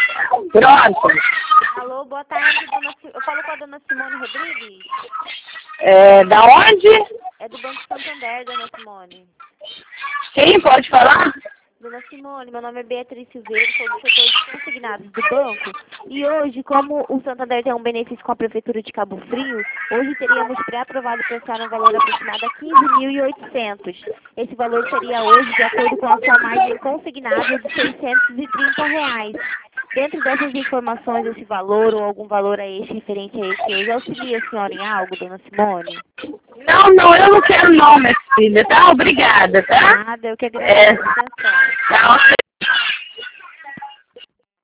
Pronto. Alô, boa tarde, eu falo com a dona Simone Rodrigues? Da onde? É do Banco Santander, dona Simone. Sim, pode falar? Dona Simone, meu nome é Beatriz Silveira, sou do setor de consignados do banco. E hoje, como o Santander tem um benefício com a Prefeitura de Cabo Frio, hoje teríamos pré-aprovado para a senhora um valor aproximado a 15.800. Esse valor seria hoje de acordo com a sua margem consignada de R$ 630. Dentro dessas informações, esse valor ou algum valor a este referente a este hoje, auxilia a senhora em algo, dona Simone? Não, eu não quero não, minha filha, tá? Obrigada, tá? Nada, eu que agradeço a atenção. Tá, ok.